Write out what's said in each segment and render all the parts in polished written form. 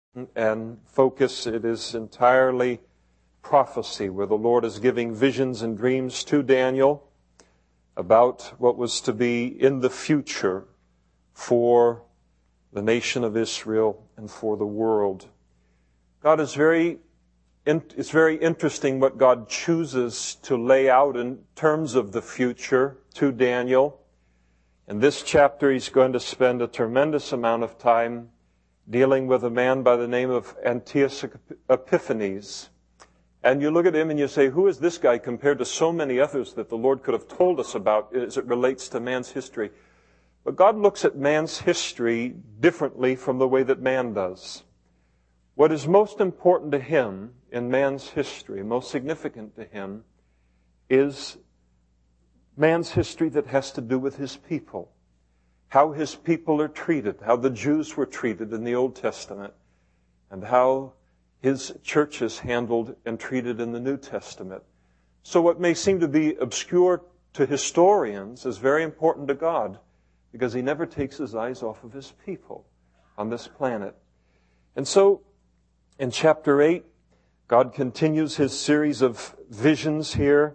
and focus. It is entirely prophecy, where the Lord is giving visions and dreams to Daniel about what was to be in the future for the nation of Israel and for the world. It's very interesting what God chooses to lay out in terms of the future to Daniel. In this chapter, he's going to spend a tremendous amount of time dealing with a man by the name of Antiochus Epiphanes. And you look at him and you say, who is this guy compared to so many others that the Lord could have told us about as it relates to man's history? But God looks at man's history differently from the way that man does. What is most important to him in man's history, most significant to him, is man's history that has to do with his people. How his people are treated, how the Jews were treated in the Old Testament, and how his church is handled and treated in the New Testament. So what may seem to be obscure to historians is very important to God, because he never takes his eyes off of his people on this planet. And so, in chapter 8, God continues his series of visions here,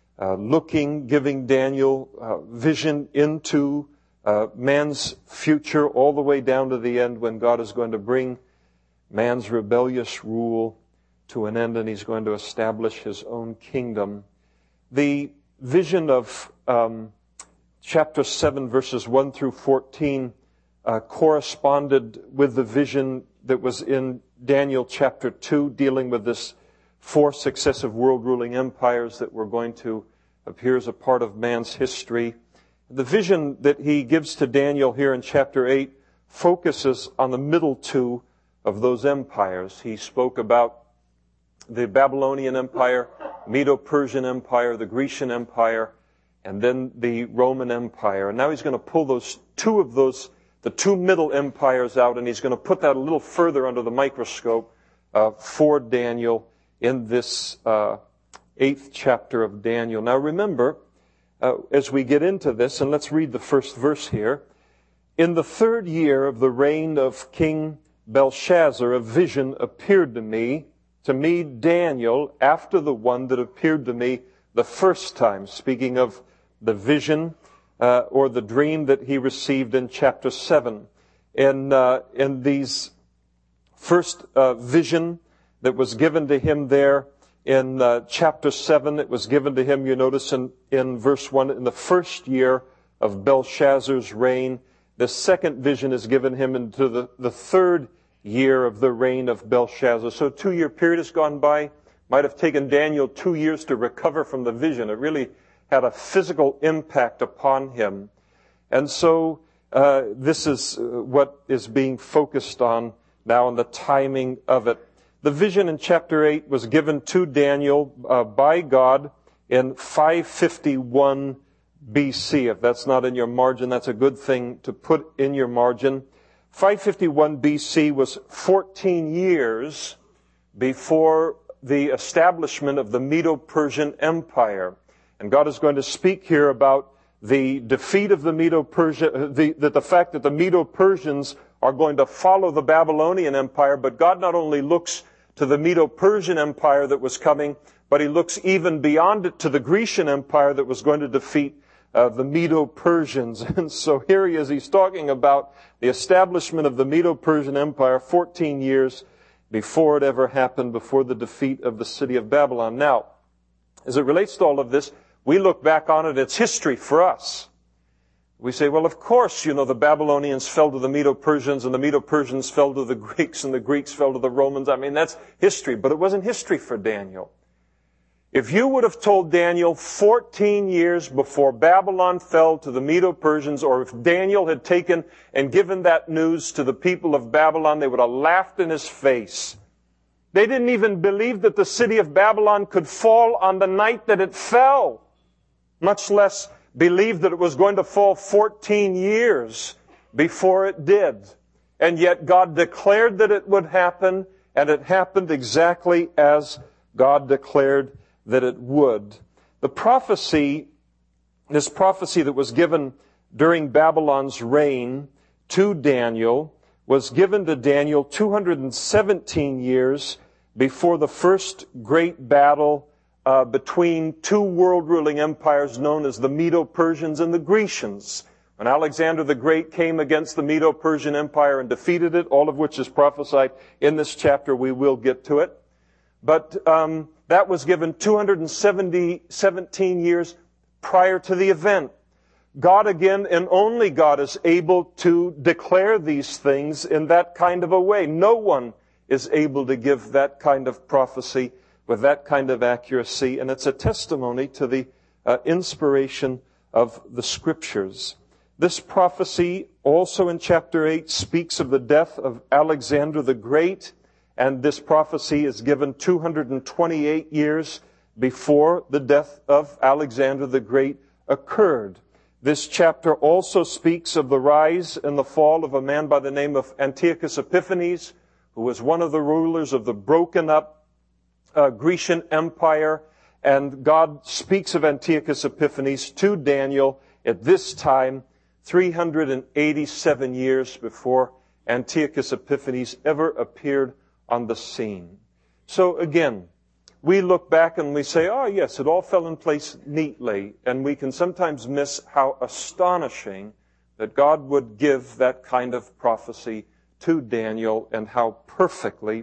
giving Daniel vision into man's future all the way down to the end when God is going to bring man's rebellious rule to an end and he's going to establish his own kingdom. The vision of chapter 7, verses 1 through 14 corresponded with the vision that was in Daniel chapter 2, dealing with this 4 successive world-ruling empires that were going to appear as a part of man's history. The vision that he gives to Daniel here in chapter 8 focuses on the middle 2 of those empires. He spoke about the Babylonian Empire, Medo-Persian Empire, the Grecian Empire, and then the Roman Empire. And now he's going to pull the two middle empires out, and he's going to put that a little further under the microscope for Daniel in this 8th chapter of Daniel. Now remember, as we get into this, and let's read the first verse here. In the 3rd year of the reign of King Belshazzar, a vision appeared to me, Daniel, after the one that appeared to me the first time. Speaking of the vision or the dream that he received in chapter 7. In these first vision that was given to him there in chapter 7, it was given to him, you notice in verse 1, in the 1st year of Belshazzar's reign. The second vision is given him into the 3rd year of the reign of Belshazzar. So a 2-year period has gone by. Might have taken Daniel 2 years to recover from the vision. It really had a physical impact upon him. And so this is what is being focused on now, and the timing of it. The vision in chapter 8 was given to Daniel by God in 551 BC. If that's not in your margin, that's a good thing to put in your margin. 551 BC was 14 years before the establishment of the Medo-Persian Empire. And God is going to speak here about the defeat of the Medo-Persian, the fact that the Medo-Persians are going to follow the Babylonian Empire, but God not only looks to the Medo-Persian Empire that was coming, but he looks even beyond it to the Grecian Empire that was going to defeat the Medo-Persians. And so here he is, he's talking about the establishment of the Medo-Persian Empire 14 years before it ever happened, before the defeat of the city of Babylon. Now, as it relates to all of this, we look back on it, it's history for us. We say, well, of course, the Babylonians fell to the Medo-Persians, and the Medo-Persians fell to the Greeks, and the Greeks fell to the Romans. I mean, that's history, but it wasn't history for Daniel. If you would have told Daniel 14 years before Babylon fell to the Medo-Persians, or if Daniel had taken and given that news to the people of Babylon, they would have laughed in his face. They didn't even believe that the city of Babylon could fall on the night that it fell, much less believe that it was going to fall 14 years before it did. And yet God declared that it would happen, and it happened exactly as God declared that it would. This prophecy that was given during Babylon's reign to Daniel was given to Daniel 217 years before the first great battle between two world-ruling empires known as the Medo-Persians and the Grecians. When Alexander the Great came against the Medo-Persian Empire and defeated it, all of which is prophesied in this chapter, we will get to it. But that was given 217 years prior to the event. God again, and only God, is able to declare these things in that kind of a way. No one is able to give that kind of prophecy with that kind of accuracy, and it's a testimony to the inspiration of the Scriptures. This prophecy also in chapter 8 speaks of the death of Alexander the Great, and this prophecy is given 228 years before the death of Alexander the Great occurred. This chapter also speaks of the rise and the fall of a man by the name of Antiochus Epiphanes, who was one of the rulers of the broken up Grecian Empire. And God speaks of Antiochus Epiphanes to Daniel at this time, 387 years before Antiochus Epiphanes ever appeared on the scene. So again, we look back and we say, oh yes, it all fell in place neatly. And we can sometimes miss how astonishing that God would give that kind of prophecy to Daniel, and how perfectly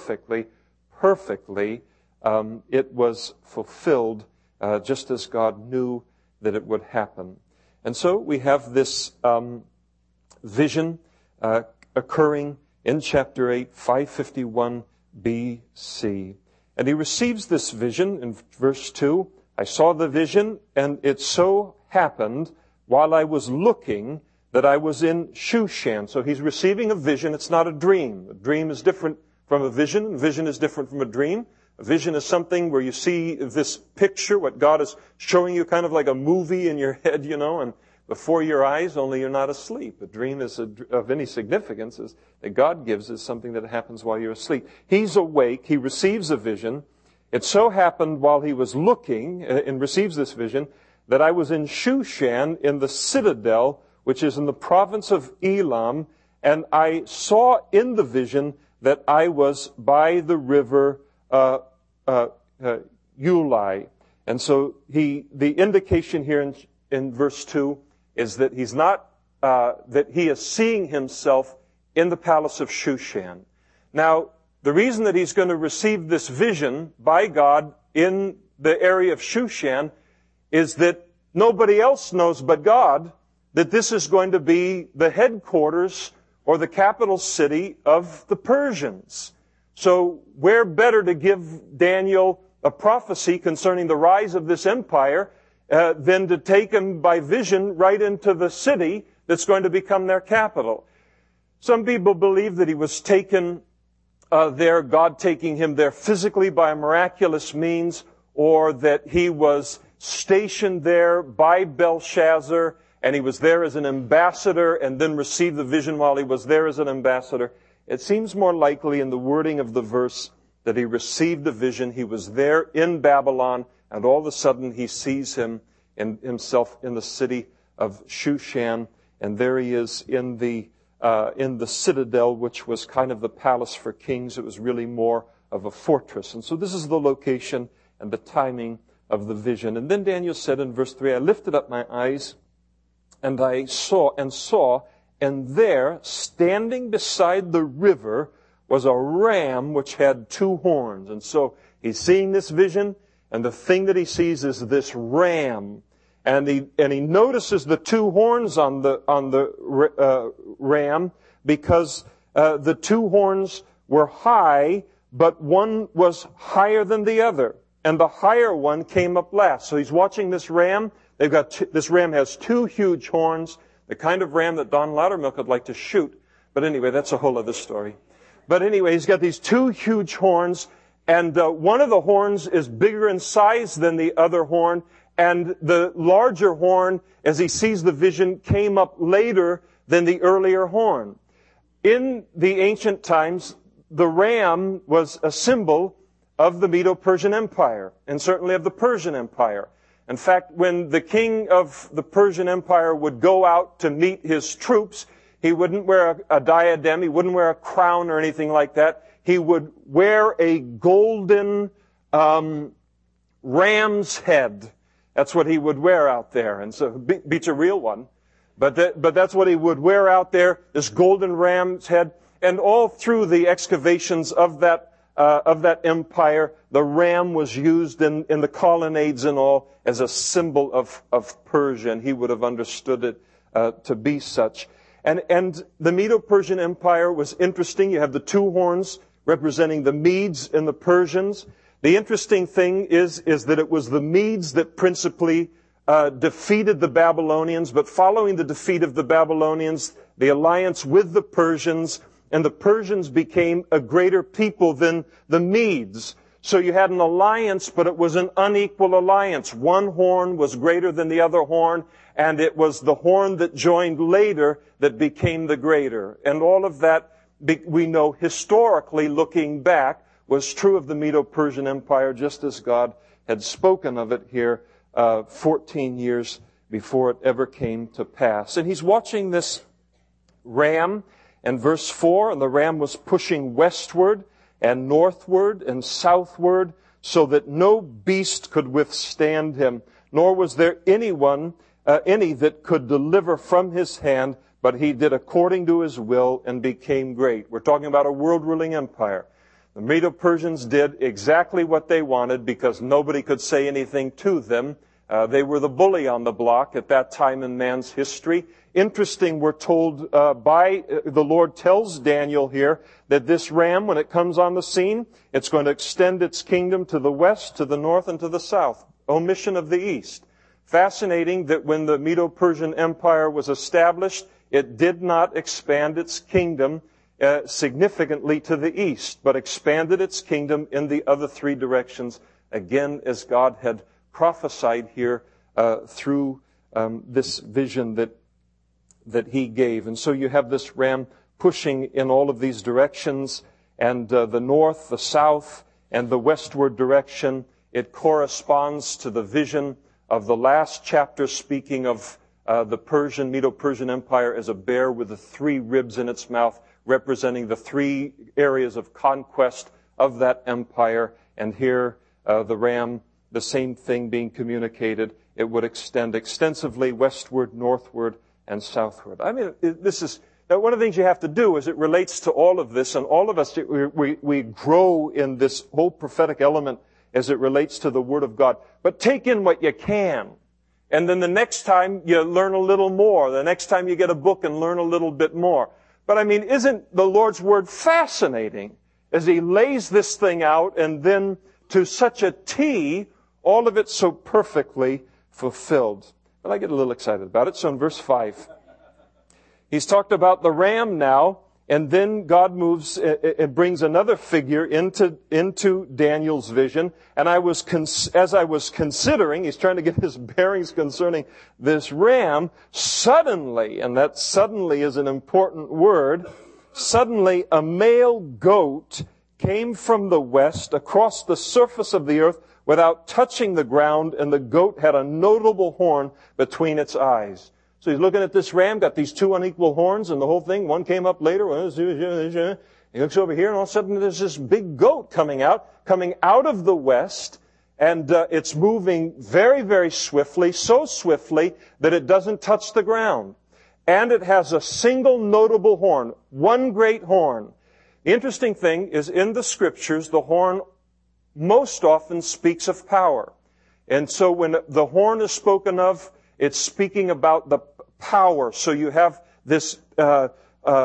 it was fulfilled just as God knew that it would happen. And so we have this vision occurring in chapter 8, 551 BC. And he receives this vision in verse 2. I saw the vision, and it so happened while I was looking that I was in Shushan. So he's receiving a vision. It's not a dream. A dream is different from a vision. A vision is different from a dream. A vision is something where you see this picture, what God is showing you, kind of like a movie in your head, and before your eyes, only you're not asleep. A dream is of any significance is that God gives is something that happens while you're asleep. He's awake. He receives a vision. It so happened while he was looking and receives this vision that I was in Shushan in the citadel, which is in the province of Elam, and I saw in the vision that I was by the river Ulai. And so the indication here in verse 2 is that he's not, that he is seeing himself in the palace of Shushan. Now, the reason that he's going to receive this vision by God in the area of Shushan is that nobody else knows but God that this is going to be the headquarters or the capital city of the Persians. So where better to give Daniel a prophecy concerning the rise of this empire than to take him by vision right into the city that's going to become their capital. Some people believe that he was taken there, God taking him there physically by a miraculous means, or that he was stationed there by Belshazzar, and he was there as an ambassador and then received the vision while he was there as an ambassador. It seems more likely in the wording of the verse that he received the vision. He was there in Babylon, and all of a sudden he sees himself in the city of Shushan, and there he is in the citadel, which was kind of the palace for kings. It was really more of a fortress. And so this is the location and the timing of the vision. And then Daniel said in verse 3, I lifted up my eyes, and I saw, and there, standing beside the river, was a ram which had two horns. And so he's seeing this vision, and the thing that he sees is this ram. And he notices the two horns on the ram, because the two horns were high, but one was higher than the other. And the higher one came up last. So he's watching this ram. This ram has two huge horns, the kind of ram that Don Loudermilk would like to shoot. But anyway, that's a whole other story. But anyway, he's got these two huge horns, and one of the horns is bigger in size than the other horn, and the larger horn, as he sees the vision, came up later than the earlier horn. In the ancient times, the ram was a symbol of the Medo-Persian Empire, and certainly of the Persian Empire. In fact, when the king of the Persian Empire would go out to meet his troops, He wouldn't wear a diadem. He wouldn't wear a crown or anything like that. He would wear a golden ram's head. That's what he would wear out there. And so beats a real one. But that's what he would wear out there, this golden ram's head. And all through the excavations of that empire, the ram was used in the colonnades and all as a symbol of Persia, and he would have understood it to be such. And the Medo-Persian Empire was interesting. You have the two horns representing the Medes and the Persians. The interesting thing is that it was the Medes that principally defeated the Babylonians, but following the defeat of the Babylonians, the alliance with the Persians, and the Persians became a greater people than the Medes. So you had an alliance, but it was an unequal alliance. One horn was greater than the other horn, and it was the horn that joined later that became the greater. And all of that, we know historically, looking back, was true of the Medo-Persian Empire, just as God had spoken of it here 14 years before it ever came to pass. And he's watching this ram, and verse 4, and the ram was pushing westward and northward and southward, so that no beast could withstand him, nor was there any that could deliver from his hand, but he did according to his will and became great. We're talking about a world-ruling empire. The Medo-Persians did exactly what they wanted because nobody could say anything to them. They were the bully on the block at that time in man's history. Interesting, we're told the Lord tells Daniel here that this ram, when it comes on the scene, it's going to extend its kingdom to the west, to the north, and to the south. Omission of the east. Fascinating that when the Medo-Persian Empire was established, it did not expand its kingdom significantly to the east, but expanded its kingdom in the other three directions, again, as God had prophesied here through this vision that he gave. And so you have this ram pushing in all of these directions, and the north, the south, and the westward direction. It corresponds to the vision of the last chapter, speaking of the Medo-Persian Empire as a bear with the three ribs in its mouth, representing the three areas of conquest of that empire. And here, the ram, the same thing being communicated. It would extend extensively westward, northward, and southward. I mean, this is one of the things you have to do as it relates to all of this, and all of us, we grow in this whole prophetic element as it relates to the Word of God. But take in what you can. And then the next time you learn a little more. The next time you get a book and learn a little bit more. But I mean, isn't the Lord's Word fascinating as He lays this thing out, and then to such a T, all of it so perfectly fulfilled? But I get a little excited about it. So in verse 5, he's talked about the ram now, and then God moves and brings another figure into Daniel's vision. And as I was considering, he's trying to get his bearings concerning this ram, suddenly, and that suddenly is an important word, suddenly a male goat came from the west across the surface of the earth without touching the ground, and the goat had a notable horn between its eyes. So he's looking at this ram, got these two unequal horns and the whole thing. One came up later. He looks over here, and all of a sudden there's this big goat coming out of the west, and it's moving very, very swiftly, so swiftly that it doesn't touch the ground. And it has a single notable horn, one great horn. The interesting thing is in the Scriptures, the horn most often speaks of power. And so when the horn is spoken of, it's speaking about the power. So you have this goat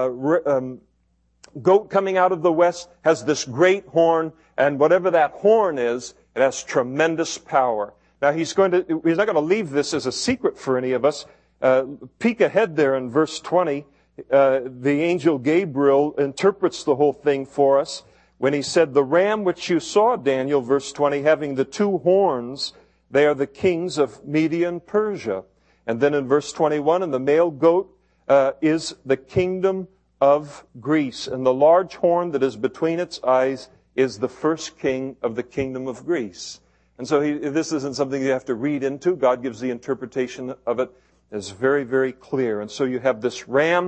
coming out of the west, has this great horn, and whatever that horn is, it has tremendous power. Now he's not going to leave this as a secret for any of us. Peek ahead there in verse 20. The angel Gabriel interprets the whole thing for us when he said, "The ram which you saw, Daniel," verse 20, "having the two horns, they are the kings of Media and Persia." And then in verse 21, "And the male goat is the kingdom of Greece. And the large horn that is between its eyes is the first king of the kingdom of Greece." And so this isn't something you have to read into. God gives the interpretation of it. It's very, very clear. And so you have this ram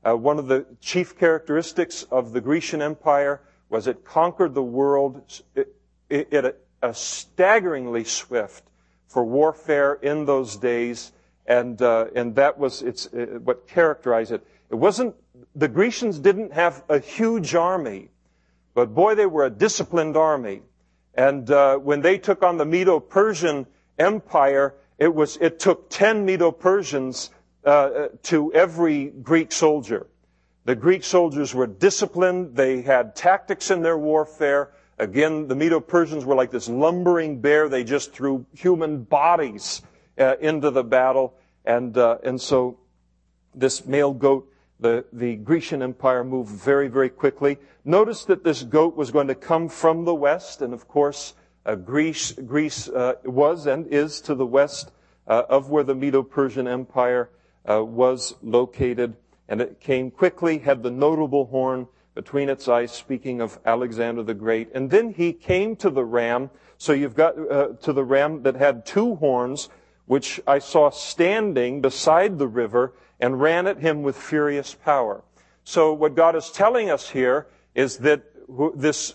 One of the chief characteristics of the Grecian Empire was it conquered the world at a staggeringly swift for warfare in those days, and that was what characterized it. It wasn't, the Grecians didn't have a huge army, but boy, they were a disciplined army. And when they took on the Medo-Persian Empire, it took 10 Medo-Persians to every Greek soldier. The Greek soldiers were disciplined. They had tactics in their warfare. Again, the Medo-Persians were like this lumbering bear. They just threw human bodies into the battle. And so this male goat, the Grecian Empire moved very, very quickly. Notice that this goat was going to come from the west, and of course, Greece was and is to the west of where the Medo-Persian Empire was located. And it came quickly, had the notable horn between its eyes, speaking of Alexander the Great. And then he came to the ram. So you've got to the ram that had two horns, which I saw standing beside the river, and ran at him with furious power. So what God is telling us here is that this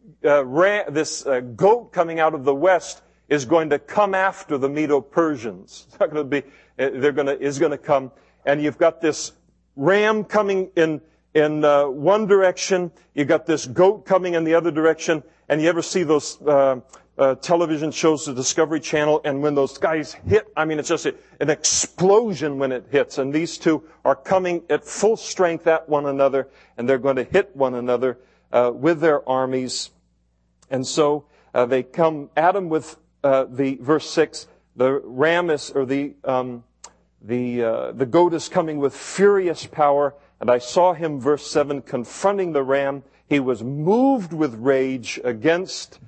goat coming out of the west is going to come after the Medo-Persians. It's not going to be, is going to come, and you've got this ram coming in one direction, you've got this goat coming in the other direction, and you ever see those television shows, the Discovery Channel, and when those guys hit, I mean, it's just an explosion when it hits, and these two are coming at full strength at one another, and they're going to hit one another with their armies. And so they come at him with verse 6, the ram is, or the goat is coming with furious power, and I saw him, verse 7, confronting the ram. He was moved with rage against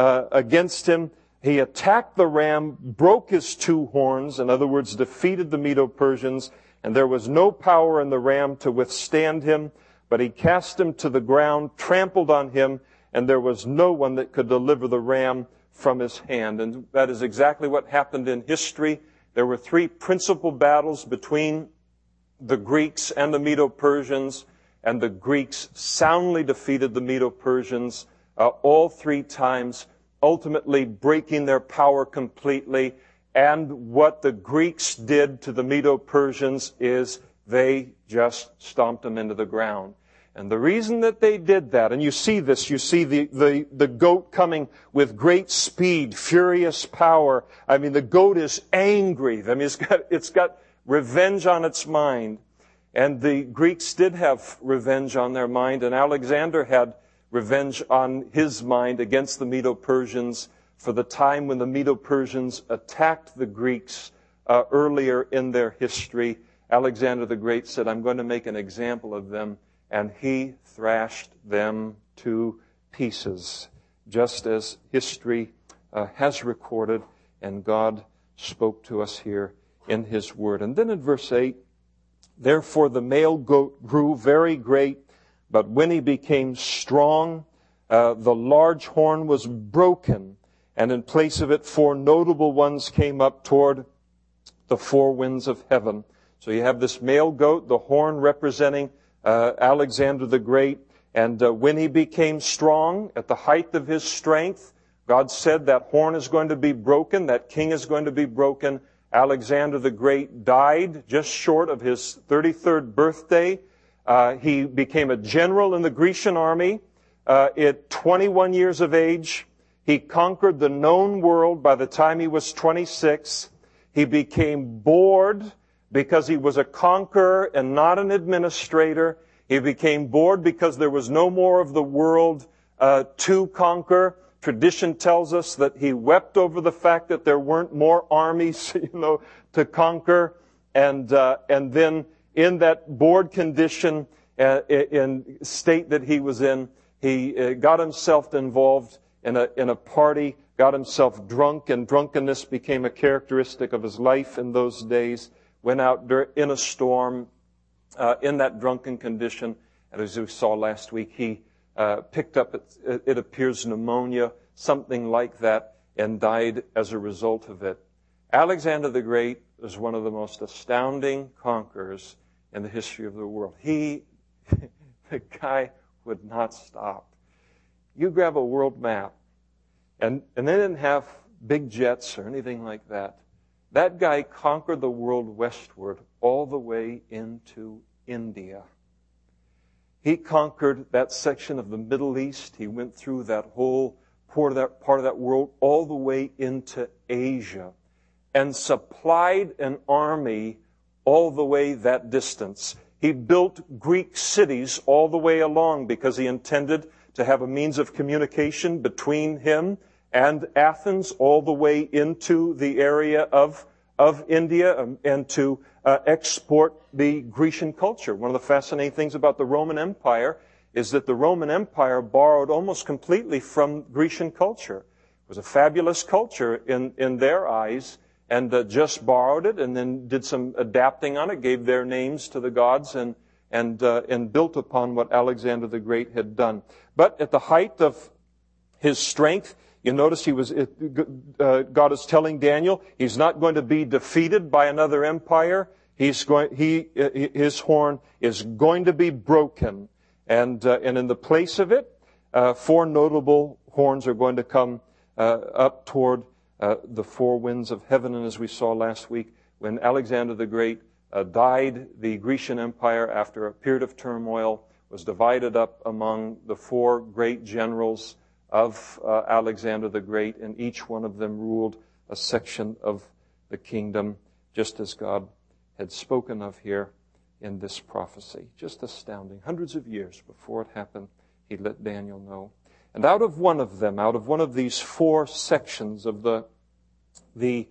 him. He attacked the ram, broke his two horns, in other words, defeated the Medo-Persians, and there was no power in the ram to withstand him, but he cast him to the ground, trampled on him, and there was no one that could deliver the ram from his hand. And that is exactly what happened in history. There were three principal battles between the Greeks and the Medo-Persians, and the Greeks soundly defeated the Medo-Persians all three times, ultimately breaking their power completely. And what the Greeks did to the Medo-Persians is they just stomped them into the ground. And the reason that they did that, and you see this, you see the goat coming with great speed, furious power. I mean, the goat is angry. I mean, it's got revenge on its mind. And the Greeks did have revenge on their mind, and Alexander had revenge on his mind against the Medo-Persians for the time when the Medo-Persians attacked the Greeks earlier in their history. Alexander the Great said, I'm going to make an example of them, and he thrashed them to pieces, just as history has recorded, and God spoke to us here in His Word. And then in verse 8, therefore the male goat grew very great, but when he became strong, the large horn was broken, and in place of it 4 notable ones came up toward the 4 winds of heaven. So you have this male goat, the horn representing Alexander the Great, and when he became strong, at the height of his strength, God said that horn is going to be broken, that king is going to be broken. Alexander the Great died just short of his 33rd birthday. He became a general in the Grecian army at 21 years of age. He conquered the known world by the time he was 26. He became bored because he was a conqueror and not an administrator. He became bored because there was no more of the world to conquer. Tradition tells us that he wept over the fact that there weren't more armies, to conquer. And then in that bored condition, in state that he was in, he got himself involved in a party, got himself drunk, and drunkenness became a characteristic of his life in those days. Went out in a storm, in that drunken condition, and as we saw last week, he picked up, it appears, pneumonia, something like that, and died as a result of it. Alexander the Great is one of the most astounding conquerors in the history of the world. The guy would not stop. You grab a world map, and they didn't have big jets or anything like that. That guy conquered the world westward all the way into India. He conquered that section of the Middle East. He went through that whole part of that world all the way into Asia and supplied an army all the way that distance. He built Greek cities all the way along because he intended to have a means of communication between him and Athens all the way into the area of India and to export the Grecian culture. One of the fascinating things about the Roman Empire is that the Roman Empire borrowed almost completely from Grecian culture. It was a fabulous culture in their eyes, and just borrowed it and then did some adapting on it, gave their names to the gods, and built upon what Alexander the Great had done. But at the height of his strength, you notice God is telling Daniel he's not going to be defeated by another empire. His horn is going to be broken, and in the place of it, 4 notable horns are going to come up toward the 4 winds of heaven. And as we saw last week, when Alexander the Great died, the Grecian Empire, after a period of turmoil, was divided up among the 4 great generals of Alexander the Great, and each one of them ruled a section of the kingdom, just as God had spoken of here in this prophecy. Just astounding. Hundreds of years before it happened, he let Daniel know. And out of one of these 4 sections of the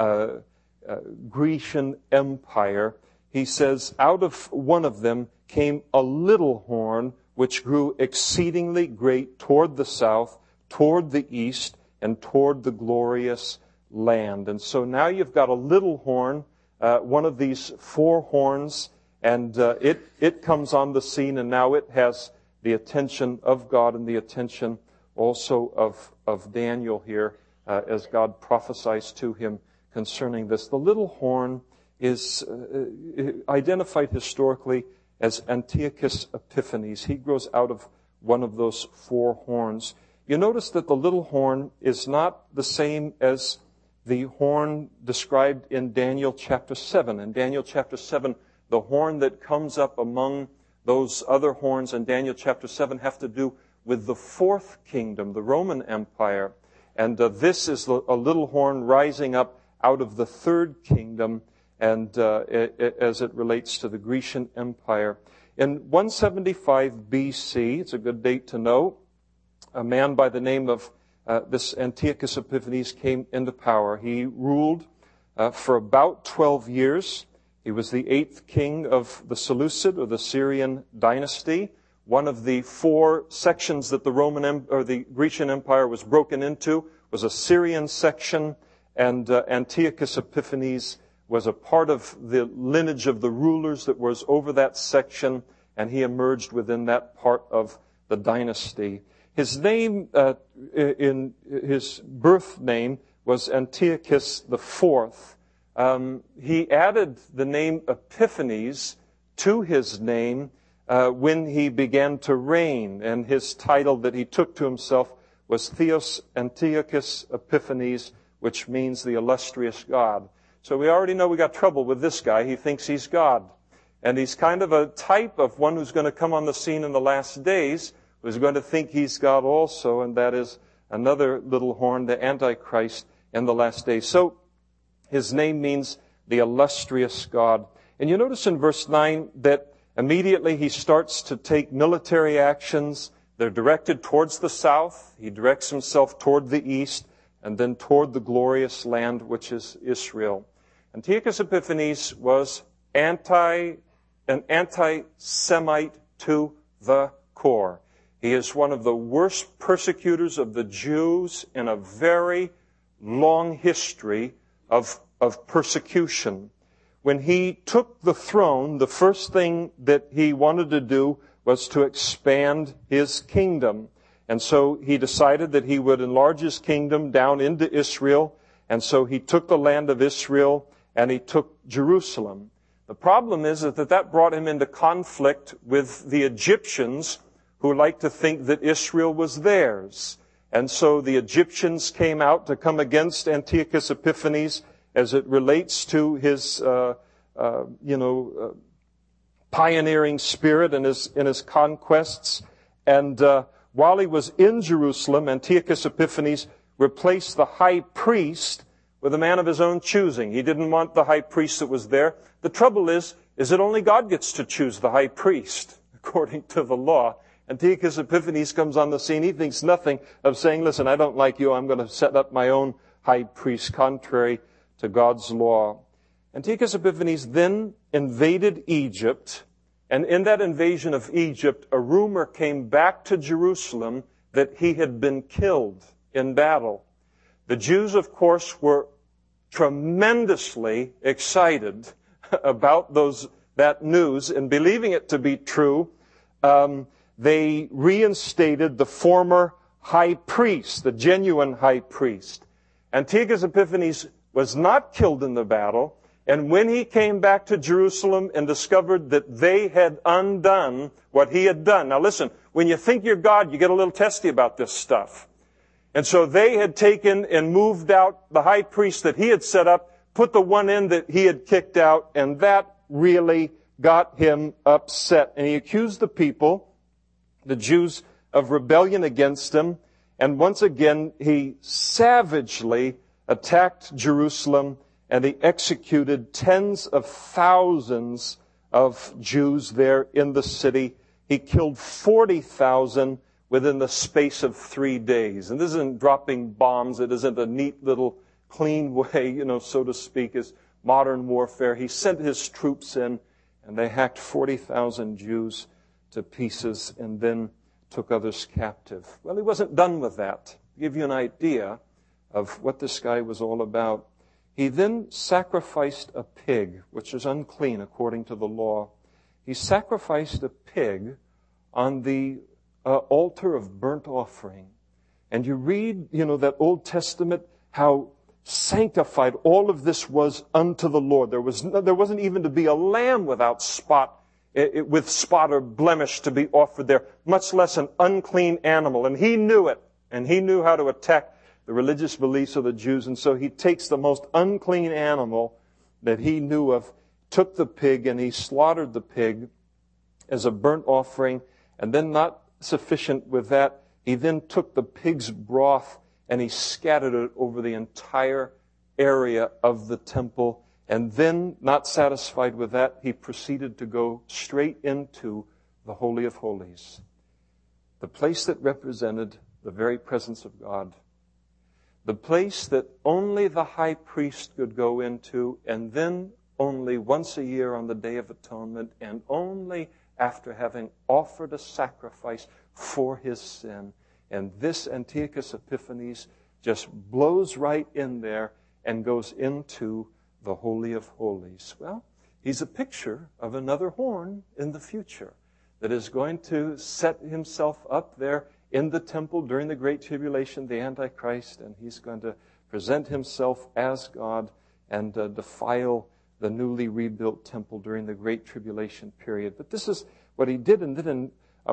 Grecian Empire, he says, out of one of them came a little horn, which grew exceedingly great toward the south, toward the east, and toward the glorious land. And so now you've got a little horn, one of these 4 horns, and it comes on the scene, and now it has the attention of God and the attention also of Daniel here, as God prophesies to him concerning this. The little horn is identified historically as Antiochus Epiphanes. He grows out of one of those 4 horns. You notice that the little horn is not the same as the horn described in Daniel chapter 7. In Daniel chapter 7, the horn that comes up among those other horns in Daniel chapter 7 have to do with the 4th kingdom, the Roman Empire. And this is a little horn rising up out of the 3rd kingdom, and as it relates to the Grecian Empire. In 175 BC, it's a good date to know, a man by the name of this Antiochus Epiphanes came into power. He ruled for about 12 years. He was the 8th king of the Seleucid, or the Syrian dynasty. One of the 4 sections that the Grecian Empire was broken into was a Syrian section, and Antiochus Epiphanes was a part of the lineage of the rulers that was over that section, and he emerged within that part of the dynasty. His name, in his birth name, was Antiochus IV. He added the name Epiphanes to his name when he began to reign, and his title that he took to himself was Theos Antiochus Epiphanes, which means the illustrious God. So we already know we got trouble with this guy. He thinks he's God. And he's kind of a type of one who's going to come on the scene in the last days, who's going to think he's God also, and that is another little horn, the Antichrist, in the last days. So his name means the illustrious God. And you notice in verse 9 that immediately he starts to take military actions. They're directed towards the south. He directs himself toward the east, and then toward the glorious land, which is Israel. Antiochus Epiphanes was an anti-Semite to the core. He is one of the worst persecutors of the Jews in a very long history of persecution. When he took the throne, the first thing that he wanted to do was to expand his kingdom. And so he decided that he would enlarge his kingdom down into Israel. And so he took the land of Israel and he took Jerusalem. The problem is that brought him into conflict with the Egyptians, who like to think that Israel was theirs. And so the Egyptians came out to come against Antiochus Epiphanes as it relates to his, pioneering spirit and his conquests. And while he was in Jerusalem, Antiochus Epiphanes replaced the high priest with a man of his own choosing. He didn't want the high priest that was there. The trouble is that only God gets to choose the high priest, according to the law. Antiochus Epiphanes comes on the scene. He thinks nothing of saying, listen, I don't like you. I'm going to set up my own high priest, contrary to God's law. Antiochus Epiphanes then invaded Egypt, and in that invasion of Egypt, a rumor came back to Jerusalem that he had been killed in battle. The Jews, of course, were tremendously excited about that news, and believing it to be true, they reinstated the former high priest, the genuine high priest. Antiochus Epiphanes was not killed in the battle, and when he came back to Jerusalem and discovered that they had undone what he had done. Now listen, when you think you're God, you get a little testy about this stuff. And so they had taken and moved out the high priest that he had set up, put the one in that he had kicked out, and that really got him upset. And he accused the people, the Jews, of rebellion against him. And once again, he savagely attacked Jerusalem, and he executed tens of thousands of Jews there in the city. He killed 40,000 within the space of 3 days. And this isn't dropping bombs. It isn't a neat little clean way, so to speak, as modern warfare. He sent his troops in, and they hacked 40,000 Jews to pieces and then took others captive. Well, he wasn't done with that. To give you an idea of what this guy was all about, he then sacrificed a pig, which is unclean according to the law. He sacrificed a pig on the altar of burnt offering. And you read, that Old Testament, how sanctified all of this was unto the Lord. There wasn't even to be a lamb without spot, with spot or blemish to be offered there, much less an unclean animal. And he knew it, and he knew how to attack the religious beliefs of the Jews. And so he takes the most unclean animal that he knew of, took the pig, and he slaughtered the pig as a burnt offering. And then, not sufficient with that, he then took the pig's broth and he scattered it over the entire area of the temple. And then, not satisfied with that, he proceeded to go straight into the Holy of Holies, the place that represented the very presence of God, the place that only the high priest could go into, and then only once a year on the Day of Atonement, and only after having offered a sacrifice for his sin. And this Antiochus Epiphanes just blows right in there and goes into the Holy of Holies. Well, he's a picture of another horn in the future that is going to set himself up there in the temple during the Great Tribulation, the Antichrist, and he's going to present himself as God and defile the newly rebuilt temple during the Great Tribulation period. But this is what he did. And then in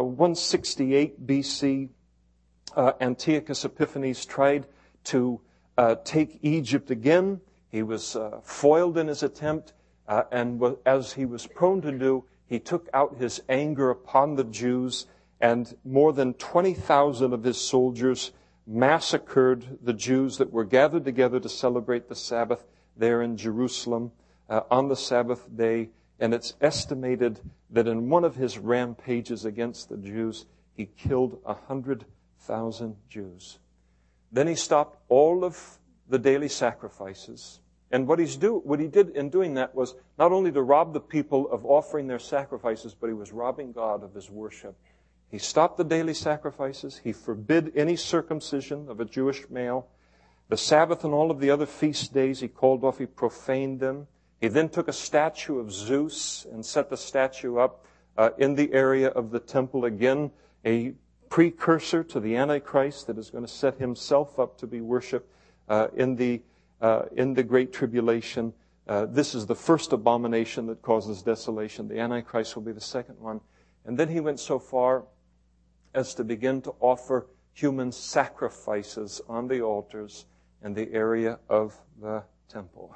168 BC, Antiochus Epiphanes tried to take Egypt again. He was foiled in his attempt, and as he was prone to do, he took out his anger upon the Jews, and more than 20,000 of his soldiers massacred the Jews that were gathered together to celebrate the Sabbath there in Jerusalem on the Sabbath day. And it's estimated that in one of his rampages against the Jews, he killed 100,000 Jews. Then he stopped all of the daily sacrifices. And what he did in doing that was not only to rob the people of offering their sacrifices, but he was robbing God of his worship. He stopped the daily sacrifices. He forbid any circumcision of a Jewish male. The Sabbath and all of the other feast days he called off. He profaned them. He then took a statue of Zeus and set the statue up in the area of the temple. Again, a precursor to the Antichrist that is going to set himself up to be worshipped in the Great Tribulation This is the first abomination that causes desolation. The Antichrist will be the second one. And then he went so far as to begin to offer human sacrifices on the altars in the area of the temple.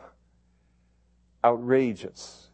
Outrageous.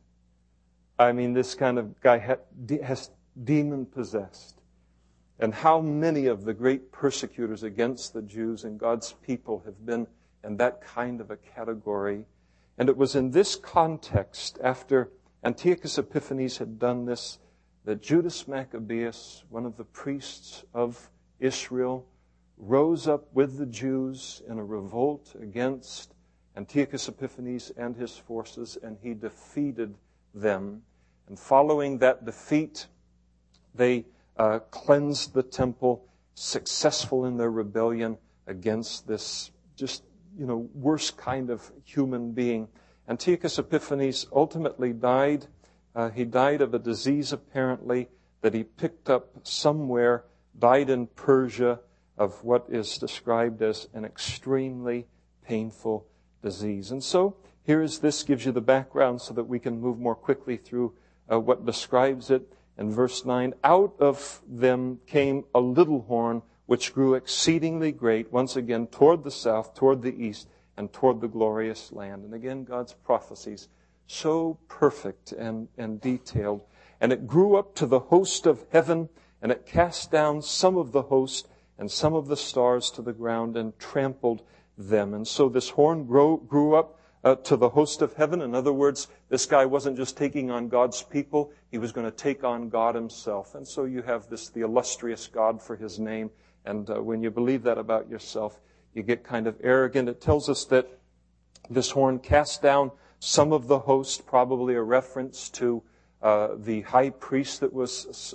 I mean, this kind of guy has demon-possessed. And how many of the great persecutors against the Jews and God's people have been in that kind of a category. And it was in this context, after Antiochus Epiphanes had done this, that Judas Maccabeus, one of the priests of Israel, rose up with the Jews in a revolt against Antiochus Epiphanes and his forces, and he defeated them. And following that defeat, they cleansed the temple, successful in their rebellion against this just, worst kind of human being. Antiochus Epiphanes ultimately died. He died of a disease, apparently, that he picked up somewhere, died in Persia of what is described as an extremely painful disease. And so, this gives you the background so that we can move more quickly through what describes it. In verse 9, out of them came a little horn, which grew exceedingly great, once again, toward the south, toward the east, and toward the glorious land. And again, God's prophecies, so perfect and detailed. And it grew up to the host of heaven, and it cast down some of the host and some of the stars to the ground and trampled them. And so this horn grew up to the host of heaven. In other words, this guy wasn't just taking on God's people, he was going to take on God himself. And so you have the illustrious God for his name. And when you believe that about yourself, you get kind of arrogant. It tells us that this horn cast down some of the host, probably a reference to the high priest that was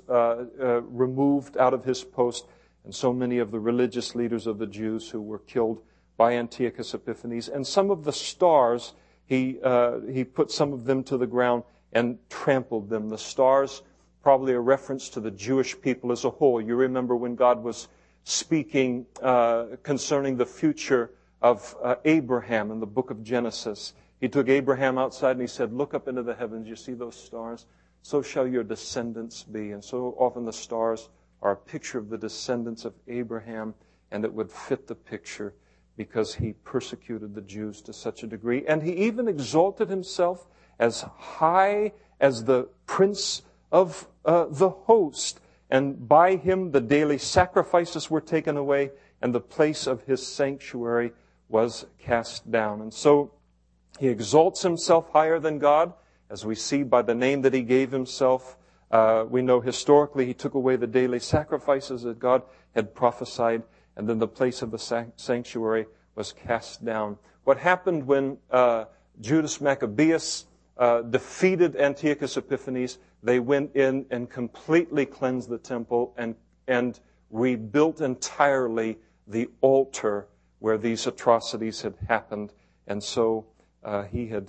removed out of his post, and so many of the religious leaders of the Jews who were killed by Antiochus Epiphanes. And some of the stars, he put some of them to the ground and trampled them. The stars, probably a reference to the Jewish people as a whole. You remember when God was speaking concerning the future of Abraham in the book of Genesis. He took Abraham outside and he said, look up into the heavens. You see those stars? So shall your descendants be. And so often the stars are a picture of the descendants of Abraham, and it would fit the picture because he persecuted the Jews to such a degree. And he even exalted himself as high as the prince of the host. And by him the daily sacrifices were taken away, and the place of his sanctuary was cast down. And so he exalts himself higher than God, as we see by the name that he gave himself. We know historically he took away the daily sacrifices that God had prophesied, and then the place of the sanctuary was cast down. What happened when Judas Maccabeus defeated Antiochus Epiphanes? They went in and completely cleansed the temple and rebuilt entirely the altar where these atrocities had happened. And so they had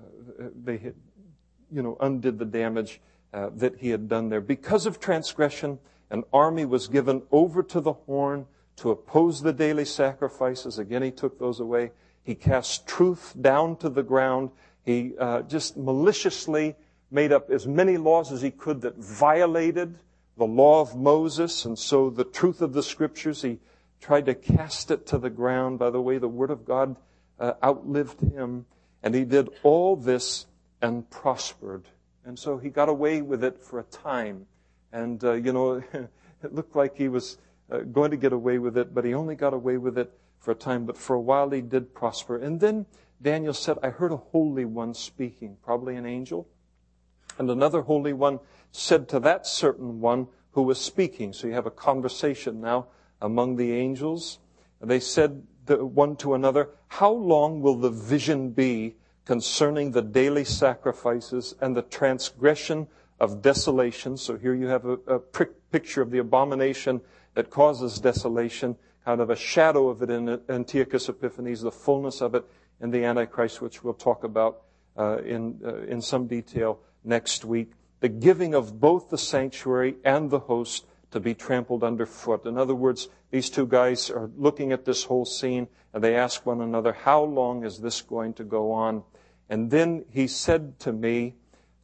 undid the damage that he had done there. Because of transgression, an army was given over to the horn to oppose the daily sacrifices. Again, he took those away. He cast truth down to the ground. He just maliciously made up as many laws as he could that violated the law of Moses. And so the truth of the Scriptures, he tried to cast it to the ground. By the way, the Word of God outlived him. And he did all this and prospered. And so he got away with it for a time. And, it looked like he was going to get away with it, but he only got away with it for a time. But for a while he did prosper. And then Daniel said, I heard a holy one speaking, probably an angel. And another holy one said to that certain one who was speaking. So you have a conversation now among the angels. They said one to another, how long will the vision be concerning the daily sacrifices and the transgression of desolation? So here you have a picture of the abomination that causes desolation, kind of a shadow of it in Antiochus Epiphanes, the fullness of it in the Antichrist, which we'll talk about in some detail next week. The giving of both the sanctuary and the host to be trampled underfoot. In other words, these two guys are looking at this whole scene, and they ask one another, how long is this going to go on? And then he said to me,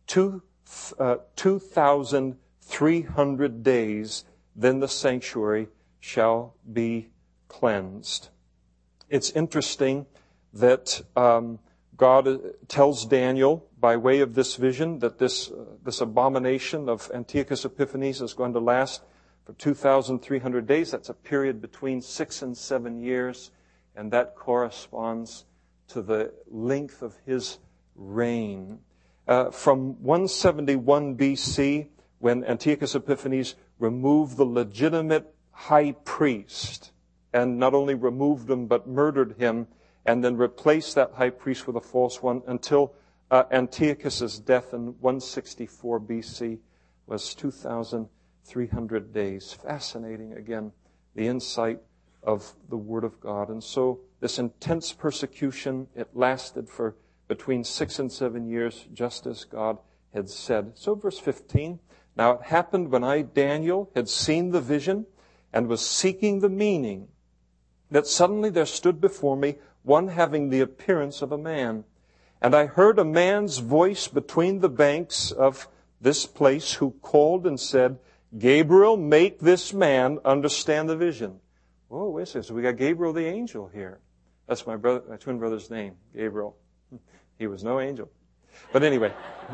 2,300 days, then the sanctuary shall be cleansed. It's interesting that God tells Daniel, by way of this vision, that this abomination of Antiochus Epiphanes is going to last for 2,300 days. That's a period between 6 and 7 years, and that corresponds to the length of his reign. From 171 BC, when Antiochus Epiphanes removed the legitimate high priest, and not only removed him, but murdered him, and then replaced that high priest with a false one, until Antiochus' death in 164 BC was 2,300 days. Fascinating, again, the insight of the Word of God. And so this intense persecution, it lasted for between 6 and 7 years, just as God had said. So verse 15, now it happened when I, Daniel, had seen the vision and was seeking the meaning, that suddenly there stood before me one having the appearance of a man. And I heard a man's voice between the banks of this place, who called and said, Gabriel, make this man understand the vision. Oh, wait a second. So we got Gabriel the angel here. That's my twin brother's name, Gabriel. He was no angel. But anyway,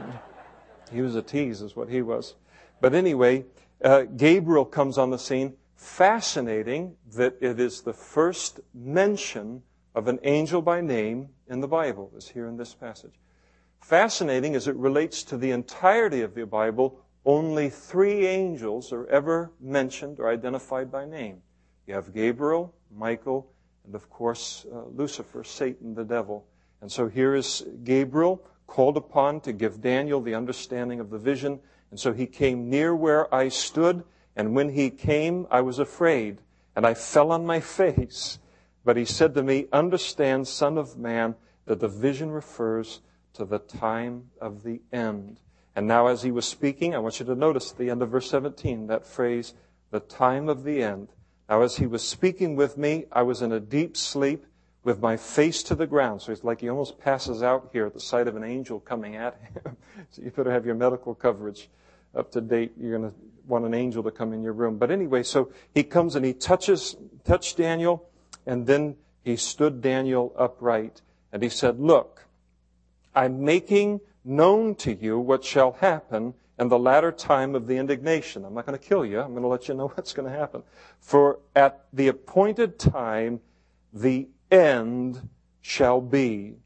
he was a tease is what he was. But anyway, Gabriel comes on the scene. Fascinating that it is the first mention of an angel by name in the Bible, is here in this passage. Fascinating as it relates to the entirety of the Bible, only 3 angels are ever mentioned or identified by name. You have Gabriel, Michael, and of course Lucifer, Satan, the devil. And so here is Gabriel called upon to give Daniel the understanding of the vision. And so he came near where I stood, and when he came, I was afraid, and I fell on my face. But he said to me, understand, Son of Man, that the vision refers to the time of the end. And now as he was speaking, I want you to notice at the end of verse 17, that phrase, the time of the end. Now as he was speaking with me, I was in a deep sleep with my face to the ground. So it's like he almost passes out here at the sight of an angel coming at him. So you better have your medical coverage up to date. You're going to want an angel to come in your room. But anyway, so he comes and he touched Daniel, and then he stood Daniel upright. And he said, look, I'm making known to you what shall happen in the latter time of the indignation. I'm not going to kill you. I'm going to let you know what's going to happen. For at the appointed time, the end shall be.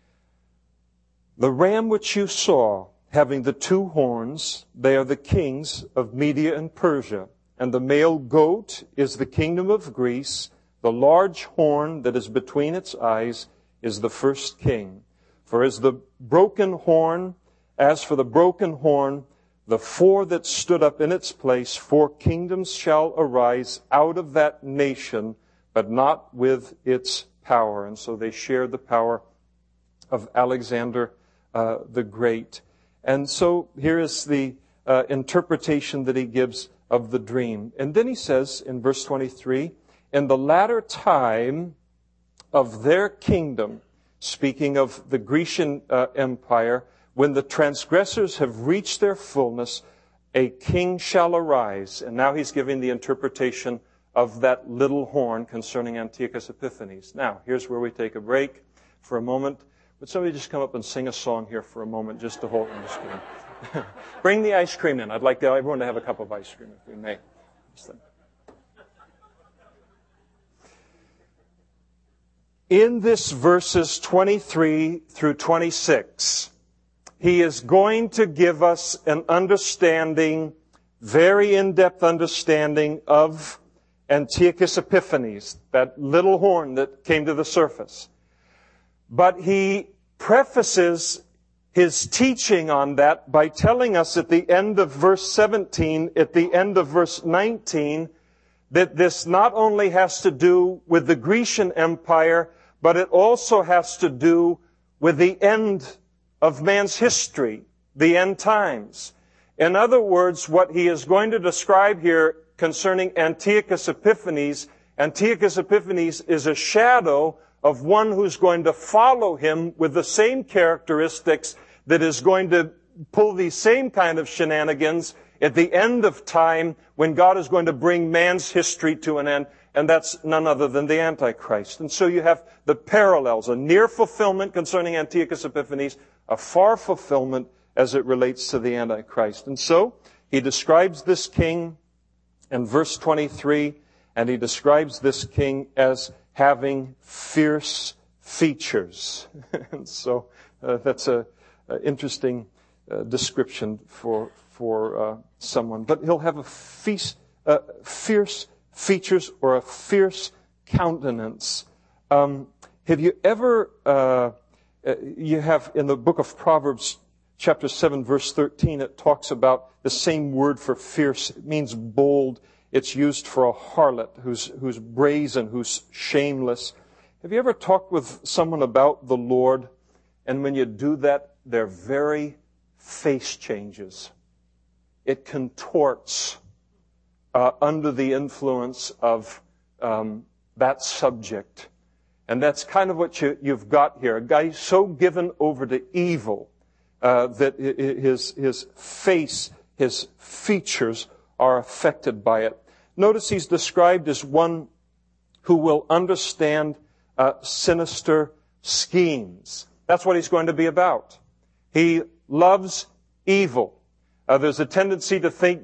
The ram which you saw, having the 2 horns, they are the kings of Media and Persia. And the male goat is the kingdom of Greece. The large horn that is between its eyes is the first king. For as for the broken horn, the 4 that stood up in its place, 4 kingdoms shall arise out of that nation, but not with its power. And so they shared the power of Alexander the Great. And so here is the interpretation that he gives of the dream. And then he says in verse 23, in the latter time of their kingdom, speaking of the Grecian Empire, when the transgressors have reached their fullness, a king shall arise. And now he's giving the interpretation of that little horn concerning Antiochus Epiphanes. Now, here's where we take a break for a moment. Would somebody just come up and sing a song here for a moment, just to hold? I'm just kidding. Bring the ice cream in. I'd like everyone to have a cup of ice cream, if we may. In this verses 23 through 26, he is going to give us an understanding, very in-depth understanding of Antiochus Epiphanes, that little horn that came to the surface. But he prefaces his teaching on that by telling us at the end of verse 17, at the end of verse 19, that this not only has to do with the Grecian Empire, but it also has to do with the end of man's history, the end times. In other words, what he is going to describe here concerning Antiochus Epiphanes is a shadow of one who's going to follow him with the same characteristics, that is going to pull these same kind of shenanigans at the end of time when God is going to bring man's history to an end. And that's none other than the Antichrist. And so you have the parallels, a near fulfillment concerning Antiochus Epiphanes, a far fulfillment as it relates to the Antichrist. And so he describes this king in verse 23, and he describes this king as having fierce features. And so that's a interesting description for someone. But he'll have fierce features or a fierce countenance. Have you ever, you have in the book of Proverbs, chapter 7, verse 13, it talks about the same word for fierce. It means bold. It's used for a harlot who's brazen, who's shameless. Have you ever talked with someone about the Lord, and when you do that, their very face changes? It contorts under the influence of that subject. And that's kind of what you've got here. A guy so given over to evil that his face, his features are affected by it. Notice he's described as one who will understand sinister schemes. That's what he's going to be about. He loves evil. There's a tendency to think,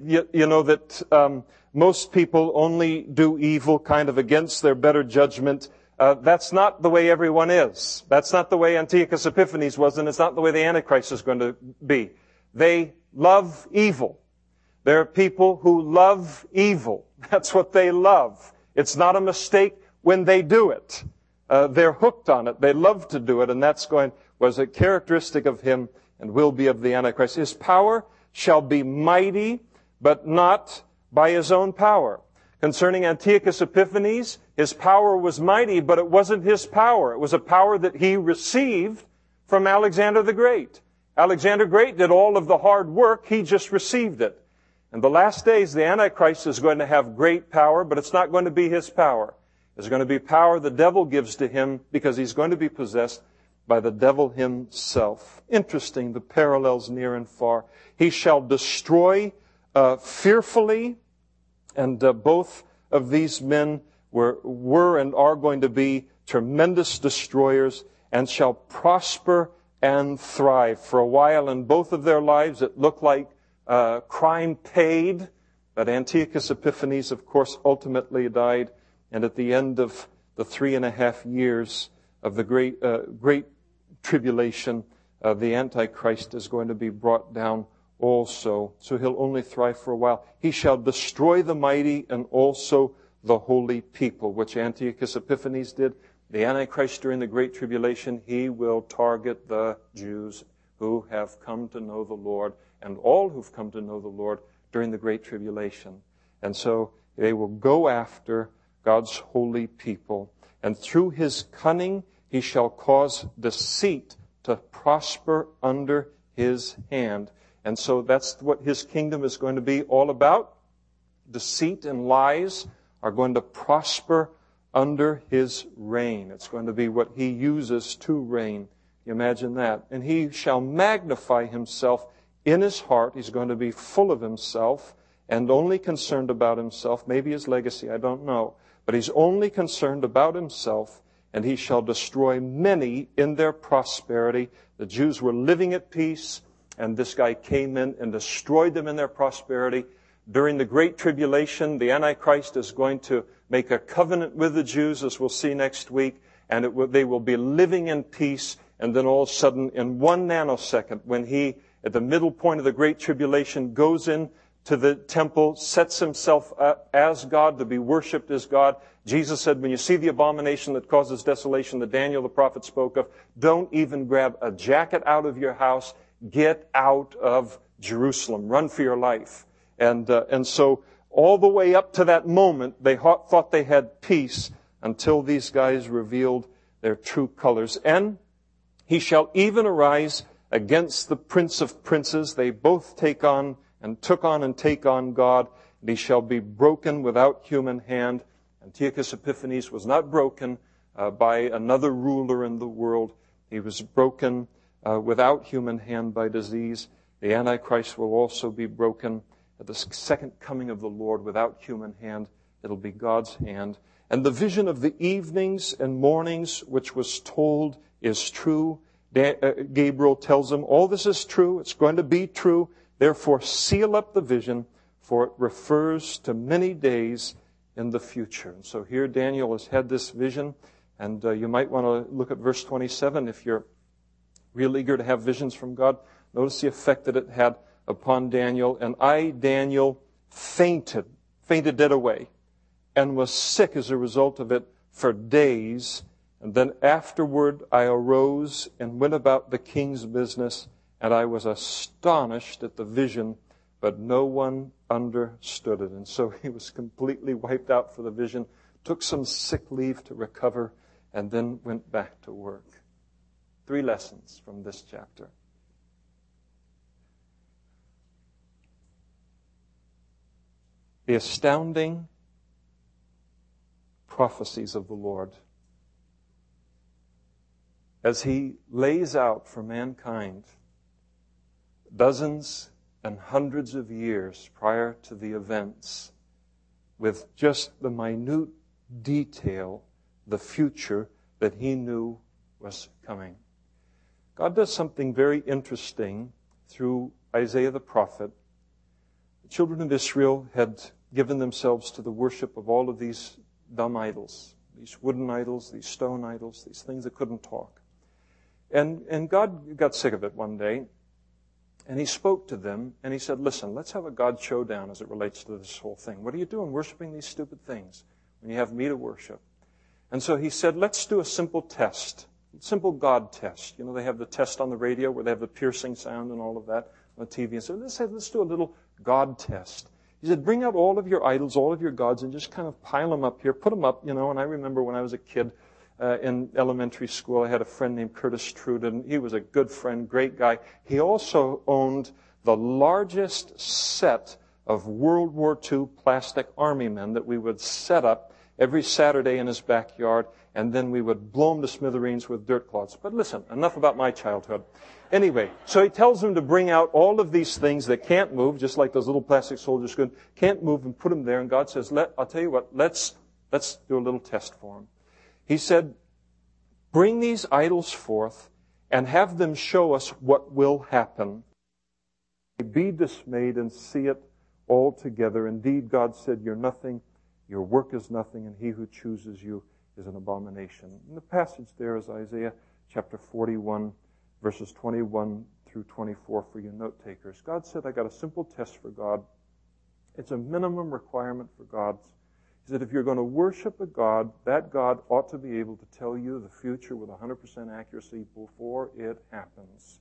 that most people only do evil kind of against their better judgment. That's not the way everyone is. That's not the way Antiochus Epiphanes was, and it's not the way the Antichrist is going to be. They love evil. There are people who love evil. That's what they love. It's not a mistake when they do it. They're hooked on it. They love to do it, and was a characteristic of him and will be of the Antichrist. His power shall be mighty, but not by his own power. Concerning Antiochus Epiphanes, his power was mighty, but it wasn't his power. It was a power that he received from Alexander the Great. Alexander the Great did all of the hard work. He just received it. In the last days, the Antichrist is going to have great power, but it's not going to be his power. It's going to be power the devil gives to him because he's going to be possessed by the devil himself. Interesting, the parallels near and far. He shall destroy fearfully, and both of these men were and are going to be tremendous destroyers, and shall prosper and thrive. For a while in both of their lives, it looked like crime paid, but Antiochus Epiphanes, of course, ultimately died, and at the end of the 3.5 years of the great tribulation, the Antichrist is going to be brought down also. So he'll only thrive for a while. He shall destroy the mighty and also the holy people, which Antiochus Epiphanes did. The Antichrist during the Great Tribulation, he will target the Jews who have come to know the Lord and all who've come to know the Lord during the Great Tribulation. And so they will go after God's holy people. And through his cunning, he shall cause deceit to prosper under his hand. And so that's what his kingdom is going to be all about. Deceit and lies are going to prosper under his reign. It's going to be what he uses to reign. You imagine that. And he shall magnify himself in his heart. He's going to be full of himself and only concerned about himself. Maybe his legacy, I don't know. But he's only concerned about himself, and he shall destroy many in their prosperity. The Jews were living at peace, and this guy came in and destroyed them in their prosperity. During the Great Tribulation, the Antichrist is going to make a covenant with the Jews, as we'll see next week, and they will be living in peace. And then all of a sudden, in 1 nanosecond, when he, at the middle point of the Great Tribulation, goes in to the temple, sets himself up as God, to be worshipped as God. Jesus said, when you see the abomination that causes desolation that Daniel the prophet spoke of, don't even grab a jacket out of your house. Get out of Jerusalem. Run for your life. And so all the way up to that moment, they thought they had peace until these guys revealed their true colors. And he shall even arise against the Prince of Princes. They both took on and take on God. And he shall be broken without human hand. Antiochus Epiphanes was not broken by another ruler in the world. He was broken without human hand by disease. The Antichrist will also be broken at the second coming of the Lord without human hand. It'll be God's hand. And the vision of the evenings and mornings which was told is true. Gabriel tells him, all this is true. It's going to be true. Therefore, seal up the vision, for it refers to many days in the future. And so here Daniel has had this vision, and you might want to look at verse 27 if you're real eager to have visions from God. Notice the effect that it had upon Daniel. And I, Daniel, fainted dead away, and was sick as a result of it for days. And then afterward I arose and went about the king's business, and I was astonished at the vision, but no one understood it. And so he was completely wiped out for the vision, took some sick leave to recover, and then went back to work. 3 lessons from this chapter. The astounding prophecies of the Lord as He lays out for mankind dozens and hundreds of years prior to the events with just the minute detail, the future that He knew was coming. God does something very interesting through Isaiah the prophet. The children of Israel had given themselves to the worship of all of these dumb idols, these wooden idols, these stone idols, these things that couldn't talk. And God got sick of it one day, and He spoke to them, and He said, listen, let's have a God showdown as it relates to this whole thing. What are you doing worshiping these stupid things when you have me to worship? And so He said, let's do a simple test, simple God test. You know, they have the test on the radio where they have the piercing sound and all of that on the TV. And so let's do a little God test. He said, bring out all of your idols, all of your gods, and just kind of pile them up here, put them up, you know. And I remember when I was a kid in elementary school, I had a friend named Curtis Truden. He was a good friend, great guy. He also owned the largest set of World War II plastic army men that we would set up every Saturday in his backyard, and then we would blow them to smithereens with dirt clods. But listen, enough about my childhood. Anyway, so he tells them to bring out all of these things that can't move, just like those little plastic soldiers can't move, and put them there. And God says, I'll tell you what, let's do a little test for them. He said, bring these idols forth and have them show us what will happen. Be dismayed and see it all together. Indeed, God said, you're nothing, your work is nothing, and he who chooses you is an abomination. And the passage there is Isaiah chapter 41, verses 21 through 24 for you note takers. God said, I got a simple test for God. It's a minimum requirement for God. He said, if you're going to worship a God, that God ought to be able to tell you the future with 100% accuracy before it happens.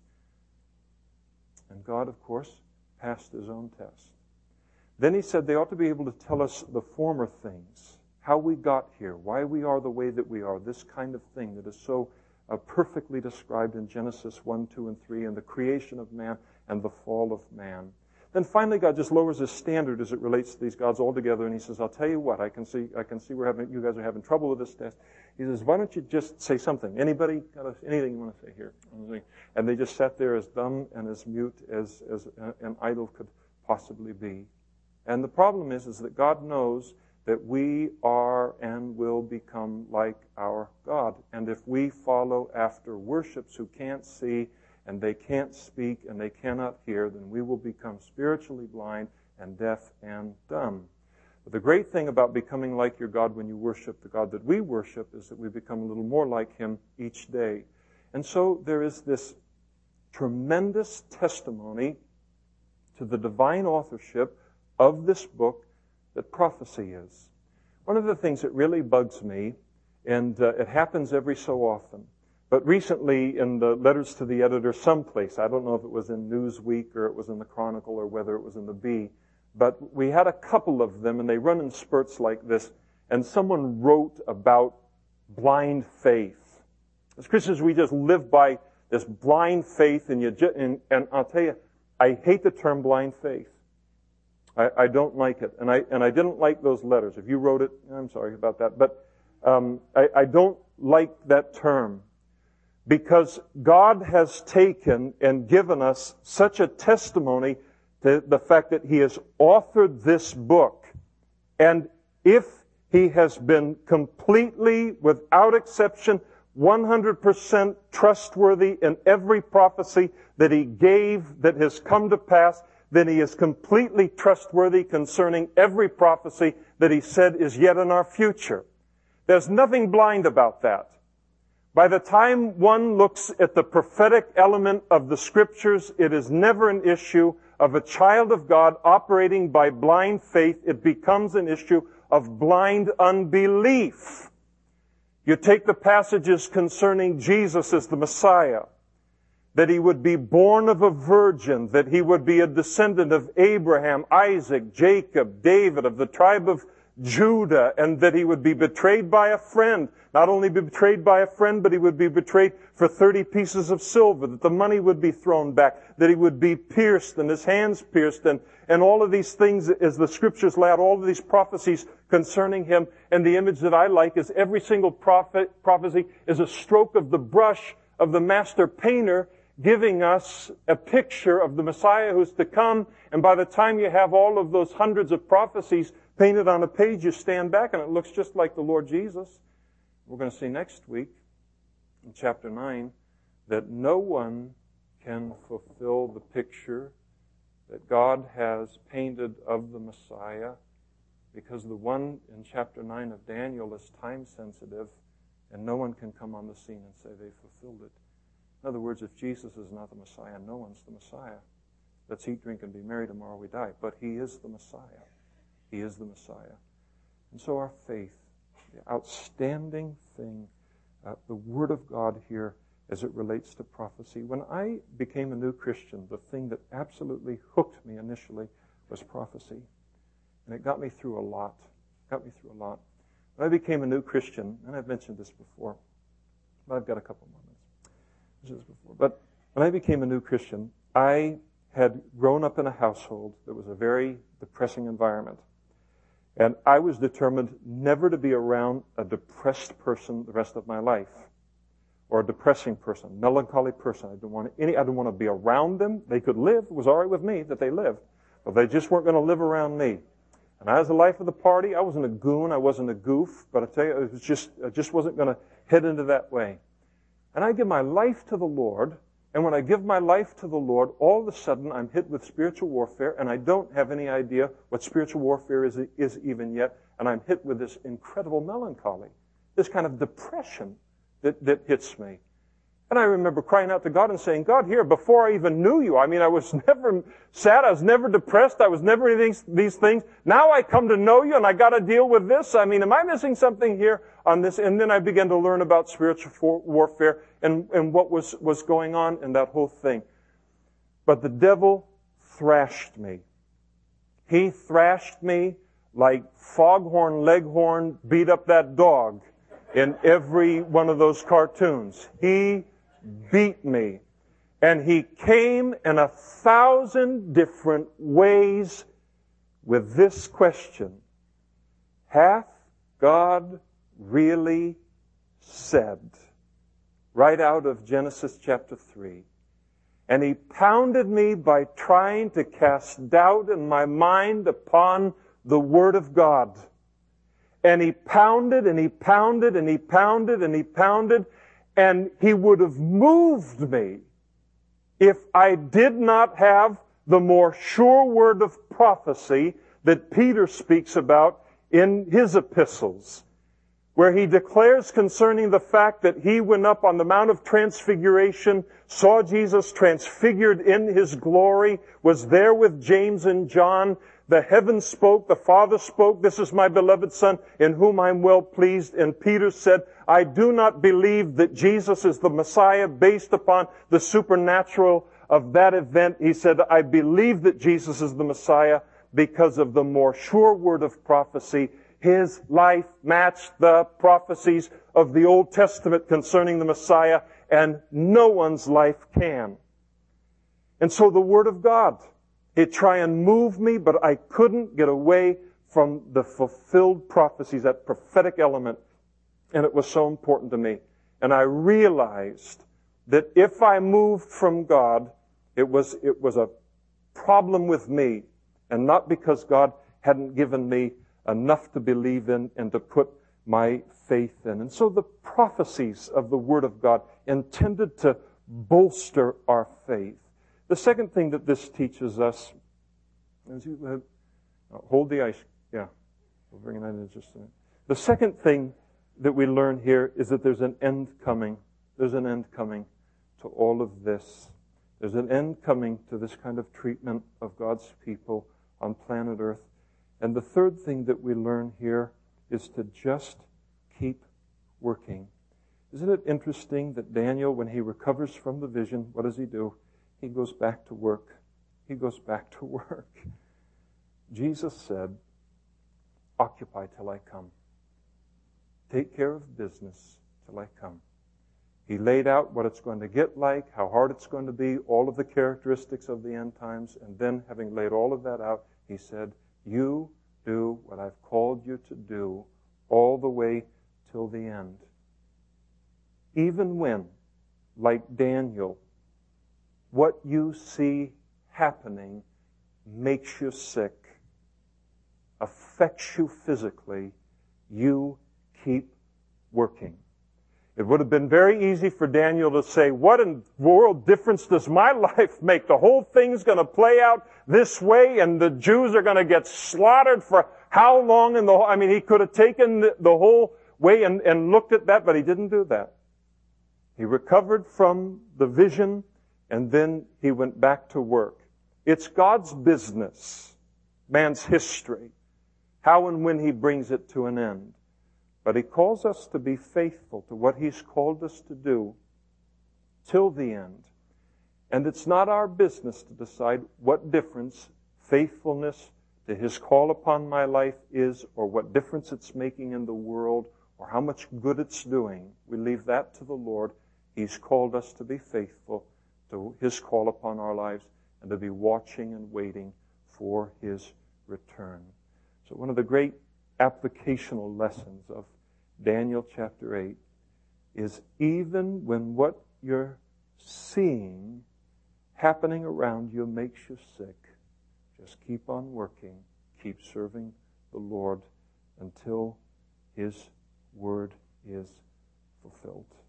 And God, of course, passed his own test. Then he said they ought to be able to tell us the former things, how we got here, why we are the way that we are, this kind of thing that is so perfectly described in Genesis 1, 2, and 3, and the creation of man and the fall of man. Then finally God just lowers his standard as it relates to these gods altogether, and he says, I'll tell you what, I can see you guys are having trouble with this test. He says, why don't you just say something? Anybody got anything you want to say here? And they just sat there as dumb and as mute as an idol could possibly be. And the problem is that God knows that we are and will become like our God. And if we follow after worships who can't see and they can't speak and they cannot hear, then we will become spiritually blind and deaf and dumb. But the great thing about becoming like your God when you worship the God that we worship is that we become a little more like him each day. And so there is this tremendous testimony to the divine authorship of this book that prophecy is. One of the things that really bugs me, and it happens every so often, but recently in the letters to the editor someplace, I don't know if it was in Newsweek or it was in the Chronicle or whether it was in the Bee, but we had a couple of them and they run in spurts like this, and someone wrote about blind faith. As Christians, we just live by this blind faith, and I'll tell you, I hate the term blind faith. I don't like it, and I didn't like those letters. If you wrote it, I'm sorry about that, but I don't like that term because God has taken and given us such a testimony to the fact that He has authored this book. And if He has been completely, without exception, 100% trustworthy in every prophecy that He gave that has come to pass, then He is completely trustworthy concerning every prophecy that He said is yet in our future. There's nothing blind about that. By the time one looks at the prophetic element of the Scriptures, it is never an issue of a child of God operating by blind faith. It becomes an issue of blind unbelief. You take the passages concerning Jesus as the Messiah, that He would be born of a virgin, that He would be a descendant of Abraham, Isaac, Jacob, David, of the tribe of Judah, and that He would be betrayed by a friend. Not only be betrayed by a friend, but He would be betrayed for 30 pieces of silver, that the money would be thrown back, that He would be pierced and His hands pierced, and all of these things as the Scriptures lay out, all of these prophecies concerning Him. And the image that I like is every single prophecy is a stroke of the brush of the master painter giving us a picture of the Messiah who's to come. And by the time you have all of those hundreds of prophecies painted on a page, you stand back and it looks just like the Lord Jesus. We're going to see next week in chapter 9 that no one can fulfill the picture that God has painted of the Messiah, because the one in chapter 9 of Daniel is time sensitive and no one can come on the scene and say they fulfilled it. In other words, if Jesus is not the Messiah, no one's the Messiah. Let's eat, drink, and be merry, tomorrow we die. But He is the Messiah. He is the Messiah. And so our faith, the outstanding thing, the Word of God here as it relates to prophecy. When I became a new Christian, the thing that absolutely hooked me initially was prophecy. And it got me through a lot. When I became a new Christian, and I've mentioned this before, but I've got a couple more minutes. But when I became a new Christian, I had grown up in a household that was a very depressing environment. And I was determined never to be around a depressed person the rest of my life. Or a depressing person, melancholy person. I didn't want to be around them. They could live. It was all right with me that they lived. But they just weren't going to live around me. And I was the life of the party. I wasn't a goon. I wasn't a goof. But I tell you, I just wasn't going to head into that way. And I give my life to the Lord. And when I give my life to the Lord, all of a sudden I'm hit with spiritual warfare, and I don't have any idea what spiritual warfare is even yet, and I'm hit with this incredible melancholy, this kind of depression that hits me. And I remember crying out to God and saying, God, here, before I even knew you, I was never sad, I was never depressed, I was never any these things. Now I come to know you and I got to deal with this. Am I missing something here on this? And then I began to learn about spiritual warfare and what was going on in that whole thing. But the devil thrashed me. He thrashed me like Foghorn Leghorn beat up that dog in every one of those cartoons. He beat me. And he came in 1,000 different ways with this question: hath God really said? Right out of Genesis chapter 3. And he pounded me by trying to cast doubt in my mind upon the Word of God. And he pounded and he pounded and he pounded and he pounded, and he would have moved me if I did not have the more sure word of prophecy that Peter speaks about in his epistles, where he declares concerning the fact that he went up on the Mount of Transfiguration, saw Jesus transfigured in His glory, was there with James and John. The heavens spoke, the Father spoke, this is my beloved Son in whom I'm well pleased. And Peter said, I do not believe that Jesus is the Messiah based upon the supernatural of that event. He said, I believe that Jesus is the Messiah because of the more sure word of prophecy. His life matched the prophecies of the Old Testament concerning the Messiah, and no one's life can. And so the Word of God, it tried and move me, but I couldn't get away from the fulfilled prophecies, that prophetic element And it was so important to me. And I realized that if I moved from God, it was a problem with me, and not because God hadn't given me enough to believe in and to put my faith in. And so the prophecies of the Word of God intended to bolster our faith. The second thing that this teaches us, as you hold the ice, yeah, we'll bring that in just a minute. The second thing that we learn here is that there's an end coming. There's an end coming to all of this. There's an end coming to this kind of treatment of God's people on planet Earth. And the third thing that we learn here is to just keep working. Isn't it interesting that Daniel, when he recovers from the vision, what does he do? He goes back to work. He goes back to work. Jesus said, occupy till I come. Take care of business till I come. He laid out what it's going to get like, how hard it's going to be, all of the characteristics of the end times, and then having laid all of that out, he said, you do what I've called you to do all the way till the end. Even when, like Daniel, what you see happening makes you sick, affects you physically, you keep working. It would have been very easy for Daniel to say, what in the world difference does my life make? The whole thing's going to play out this way, and the Jews are going to get slaughtered for how long? He could have taken the whole way and looked at that, but he didn't do that. He recovered from the vision, and then he went back to work. It's God's business, man's history, how and when he brings it to an end. But he calls us to be faithful to what he's called us to do till the end. And it's not our business to decide what difference faithfulness to his call upon my life is, or what difference it's making in the world, or how much good it's doing. We leave that to the Lord. He's called us to be faithful to his call upon our lives and to be watching and waiting for his return. So one of the great applicational lessons of Daniel chapter 8 is even when what you're seeing happening around you makes you sick, just keep on working, keep serving the Lord until his word is fulfilled.